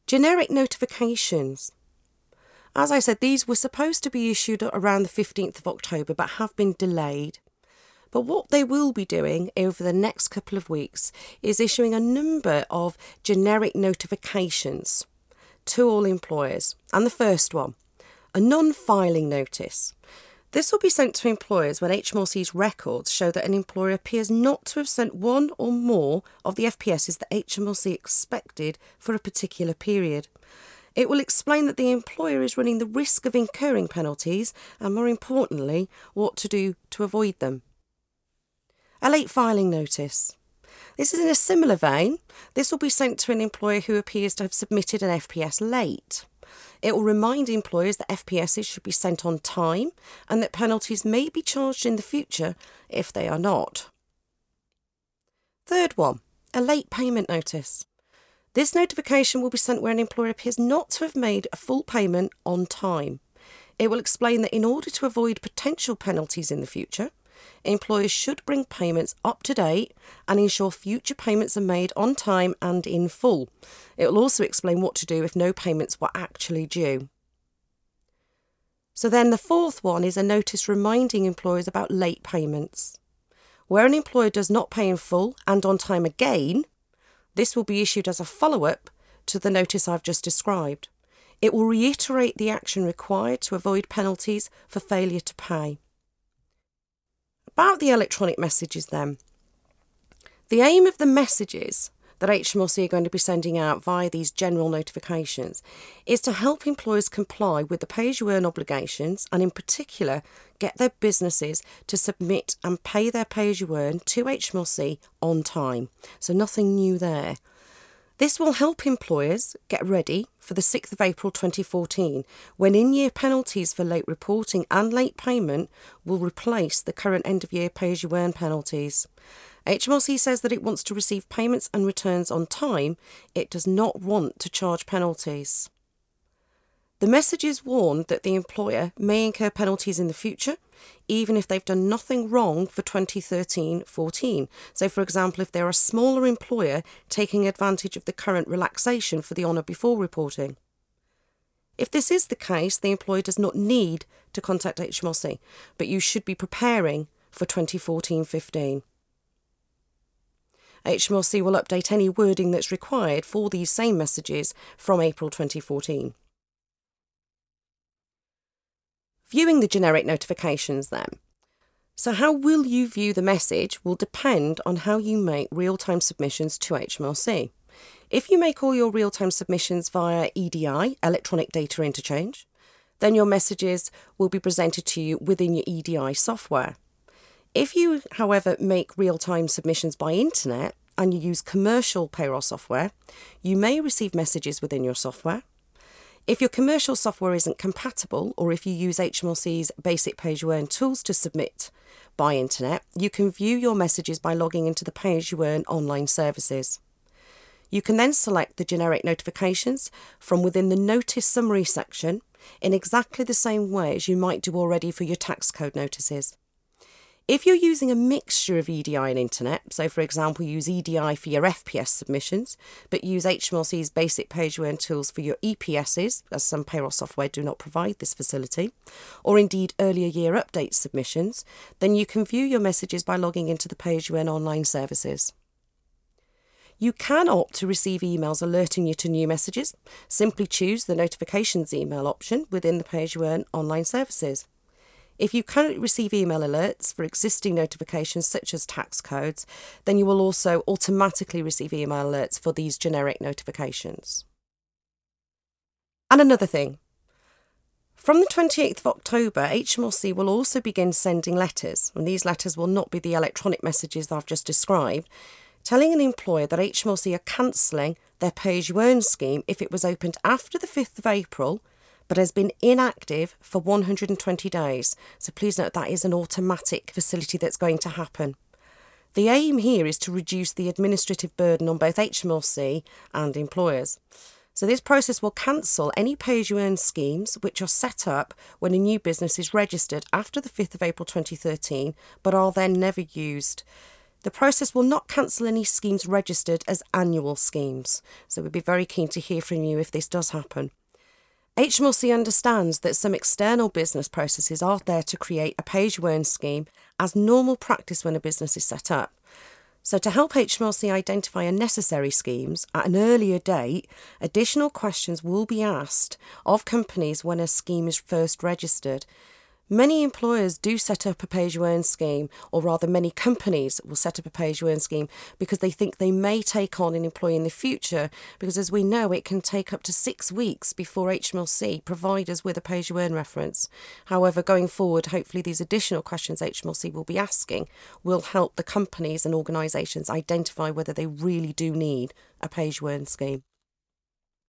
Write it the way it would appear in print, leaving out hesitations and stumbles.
Generic notifications. As I said, these were supposed to be issued around the 15th of October but have been delayed. But what they will be doing over the next couple of weeks is issuing a number of generic notifications to all employers. And the first one, a non-filing notice. This will be sent to employers when HMRC's records show that an employer appears not to have sent one or more of the FPSs that HMRC expected for a particular period. It will explain that the employer is running the risk of incurring penalties and, more importantly, what to do to avoid them. A late filing notice. This is in a similar vein. This will be sent to an employer who appears to have submitted an FPS late. It will remind employers that FPSs should be sent on time and that penalties may be charged in the future if they are not. Third one, a late payment notice. This notification will be sent where an employer appears not to have made a full payment on time. It will explain that in order to avoid potential penalties in the future, employers should bring payments up to date and ensure future payments are made on time and in full. It will also explain what to do if no payments were actually due. So then the fourth one is a notice reminding employers about late payments. Where an employer does not pay in full and on time again, this will be issued as a follow-up to the notice I've just described. It will reiterate the action required to avoid penalties for failure to pay. About the electronic messages then. The aim of the messages that HMRC are going to be sending out via these general notifications is to help employers comply with the pay-as-you-earn obligations and in particular get their businesses to submit and pay their pay-as-you-earn to HMRC on time. So nothing new there. This will help employers get ready for the 6th of April 2014, when in-year penalties for late reporting and late payment will replace the current end-of-year pay-as-you-earn penalties. HMRC says that it wants to receive payments and returns on time. It does not want to charge penalties. The messages warn that the employer may incur penalties in the future, even if they've done nothing wrong for 2013-14. So, for example, if they're a smaller employer taking advantage of the current relaxation for the on or before reporting. If this is the case, the employer does not need to contact HMRC, but you should be preparing for 2014-15. HMRC will update any wording that's required for these same messages from April 2014. Viewing the generic notifications then. So how will you view the message will depend on how you make real-time submissions to HMRC. If you make all your real-time submissions via EDI, Electronic Data Interchange, then your messages will be presented to you within your EDI software. If you, however, make real-time submissions by internet and you use commercial payroll software, you may receive messages within your software. If your commercial software isn't compatible, or if you use HMRC's basic pay-as-you-earn tools to submit by internet, you can view your messages by logging into the pay-as-you-earn online services. You can then select the generic notifications from within the notice summary section in exactly the same way as you might do already for your tax code notices. If you're using a mixture of EDI and internet, so for example use EDI for your FPS submissions, but use HMRC's basic pay-as-you-earn tools for your EPSs, as some payroll software do not provide this facility, or indeed earlier year update submissions, then you can view your messages by logging into the pay-as-you-earn online services. You can opt to receive emails alerting you to new messages. Simply choose the notifications email option within the pay-as-you-earn online services. If you currently receive email alerts for existing notifications such as tax codes, then you will also automatically receive email alerts for these generic notifications. And another thing, from the 28th of October, HMRC will also begin sending letters, and these letters will not be the electronic messages that I've just described, telling an employer that HMRC are cancelling their pay-as-you-earn scheme if it was opened after the 5th of April, but has been inactive for 120 days. So please note that is an automatic facility that's going to happen. The aim here is to reduce the administrative burden on both HMRC and employers. So this process will cancel any pay-as-you-earn schemes which are set up when a new business is registered after the 5th of April 2013, but are then never used. The process will not cancel any schemes registered as annual schemes, so we'd be very keen to hear from you if this does happen. HMRC understands that some external business processes are there to create a pay-as-you-earn scheme as normal practice when a business is set up. So to help HMRC identify unnecessary schemes at an earlier date, additional questions will be asked of companies when a scheme is first registered. Many employers do set up a pay-as-you-earn scheme, or rather many companies will set up a pay-as-you-earn scheme because they think they may take on an employee in the future, because as we know it can take up to 6 weeks before HMRC provide us with a pay-as-you-earn reference. However, going forward, hopefully these additional questions HMRC will be asking will help the companies and organisations identify whether they really do need a pay-as-you-earn scheme.